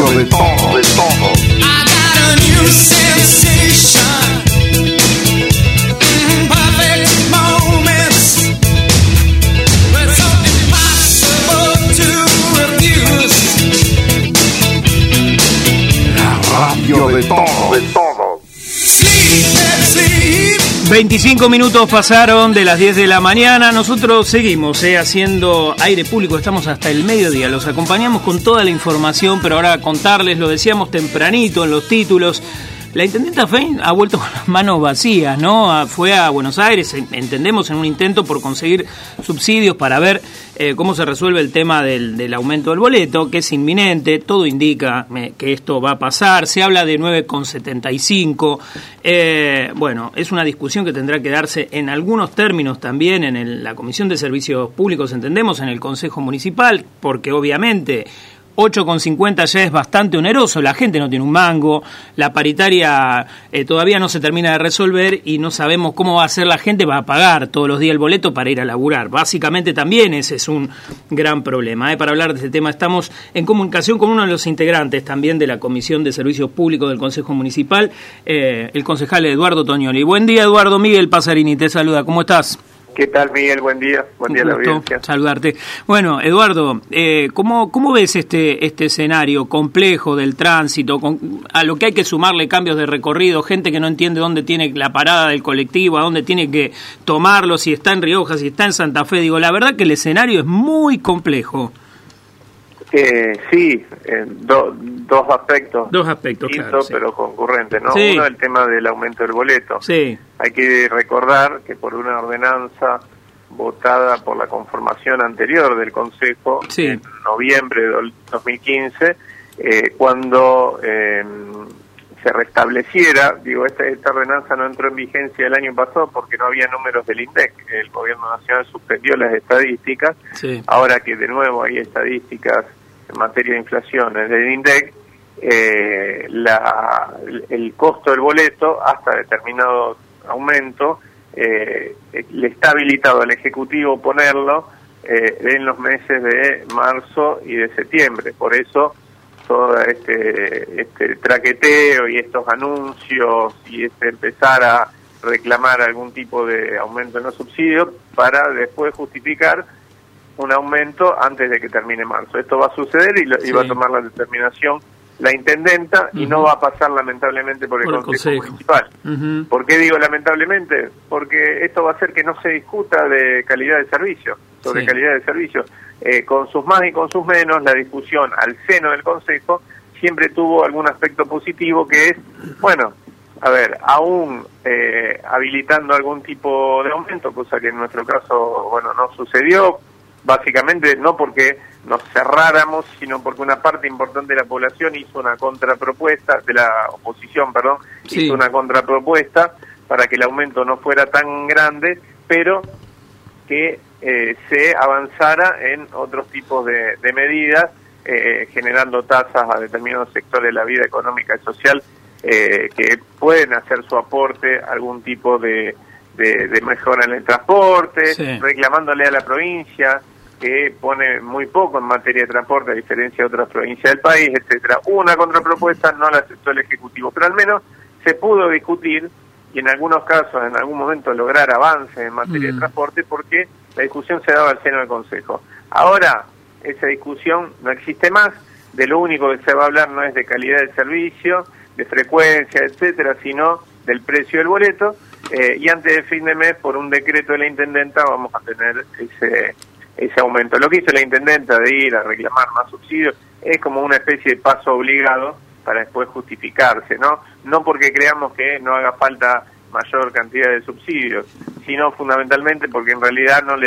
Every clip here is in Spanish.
de todo, de todo. I got a new sensation. Perfect moments. But so impossible to refuse. La radio de todo, de todo. Sleep, sleep. 25 minutos pasaron de las 10 de la mañana. Nosotros seguimos haciendo aire público, estamos hasta el mediodía. Los acompañamos con toda la información, pero ahora contarles, lo decíamos tempranito en los títulos, la intendenta Fein ha vuelto con las manos vacías, ¿no? Fue a Buenos Aires, entendemos, en un intento por conseguir subsidios para ver cómo se resuelve el tema del aumento del boleto, que es inminente, todo indica que esto va a pasar, se habla de 9,75, bueno, es una discusión que tendrá que darse en algunos términos también en la Comisión de Servicios Públicos, entendemos, en el Consejo Municipal, porque obviamente 8,50 ya es bastante oneroso, la gente no tiene un mango, la paritaria todavía no se termina de resolver y no sabemos cómo va a ser la gente, va a pagar todos los días el boleto para ir a laburar. Básicamente también ese es un gran problema. Para hablar de este tema estamos en comunicación con uno de los integrantes también de la Comisión de Servicios Públicos del Consejo Municipal, el concejal Eduardo Toñoli. Buen día, Eduardo. Miguel Pasarini te saluda, ¿cómo estás? ¿Qué tal, Miguel? Buen día a la audiencia. Saludarte. Bueno, Eduardo, ¿cómo ves este escenario complejo del tránsito, a lo que hay que sumarle cambios de recorrido, gente que no entiende dónde tiene la parada del colectivo, a dónde tiene que tomarlo, si está en Rioja, si está en Santa Fe? Digo, la verdad que el escenario es muy complejo. Sí, dos aspectos. Dos aspectos, claro, sí. Pero concurrentes, ¿no? Sí. Uno, el tema del aumento del boleto. Sí. Hay que recordar que por una ordenanza votada por la conformación anterior del Consejo, sí, en noviembre de 2015, cuando se restableciera, digo, esta ordenanza no entró en vigencia el año pasado porque no había números del INDEC, el Gobierno Nacional suspendió las estadísticas, sí. Ahora que de nuevo hay estadísticas en materia de inflación del INDEC, el costo del boleto hasta determinado aumento le está habilitado al Ejecutivo ponerlo en los meses de marzo y de septiembre. Por eso todo este traqueteo y estos anuncios y empezar a reclamar algún tipo de aumento en los subsidios para después justificar un aumento antes de que termine marzo. Esto va a suceder y va a tomar la determinación la intendenta y no va a pasar lamentablemente por el Consejo Municipal. ¿Por qué digo lamentablemente? Porque esto va a hacer que no se discuta de calidad de servicio, sobre calidad de servicio. Con sus más y con sus menos, la discusión al seno del Consejo siempre tuvo algún aspecto positivo que es, bueno, a ver, aún habilitando algún tipo de aumento, cosa que en nuestro caso, bueno, no sucedió, básicamente no porque nos cerráramos, sino porque una parte importante de la población hizo una contrapropuesta, de la oposición, perdón, hizo una contrapropuesta para que el aumento no fuera tan grande, pero que se avanzara en otros tipos de medidas, generando tasas a determinados sectores de la vida económica y social que pueden hacer su aporte a algún tipo de mejora en el transporte, reclamándole a la provincia que pone muy poco en materia de transporte a diferencia de otras provincias del país, etcétera. Hubo una contrapropuesta, no la aceptó el Ejecutivo, pero al menos se pudo discutir y en algunos casos, en algún momento, lograr avances en materia de transporte porque la discusión se daba al seno del Consejo. Ahora, esa discusión no existe más, de lo único que se va a hablar no es de calidad del servicio, de frecuencia, etcétera, sino del precio del boleto, y antes del fin de mes, por un decreto de la intendenta, vamos a tener ese aumento. Lo que hizo la intendenta de ir a reclamar más subsidios es como una especie de paso obligado para después justificarse, no porque creamos que no haga falta mayor cantidad de subsidios, sino fundamentalmente porque en realidad no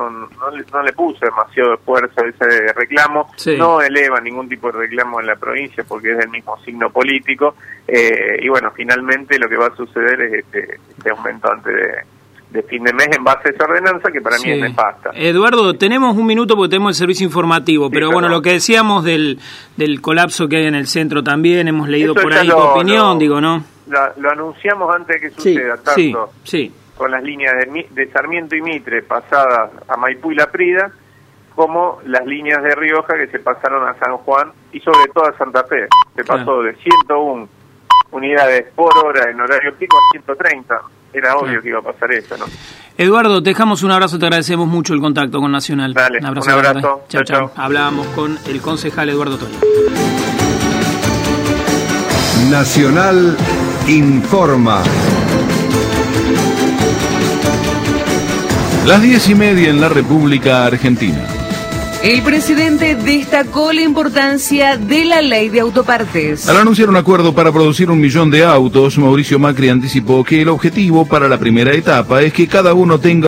le puso demasiado esfuerzo ese reclamo, no eleva ningún tipo de reclamo en la provincia porque es del mismo signo político, y bueno, finalmente lo que va a suceder es este aumento antes de fin de mes en base a esa ordenanza que para mí es nefasta. Eduardo, tenemos un minuto porque tenemos el servicio informativo, pero bueno, lo que decíamos del colapso que hay en el centro también, hemos leído por ahí tu opinión, ¿no? Lo anunciamos antes de que suceda, tanto con las líneas de Sarmiento y Mitre pasadas a Maipú y La Prida, como las líneas de Rioja que se pasaron a San Juan y sobre todo a Santa Fe. Se pasó de 101 unidades por hora en horario pico a 130. Era obvio que iba a pasar eso, ¿no? Eduardo, te dejamos un abrazo, te agradecemos mucho el contacto con Nacional. Dale, un abrazo. Chao, chao. Hablábamos con el concejal Eduardo Toño. Nacional informa. Las 10:30 en la República Argentina. El presidente destacó la importancia de la ley de autopartes. Al anunciar un acuerdo para producir 1 millón de autos, Mauricio Macri anticipó que el objetivo para la primera etapa es que cada uno tenga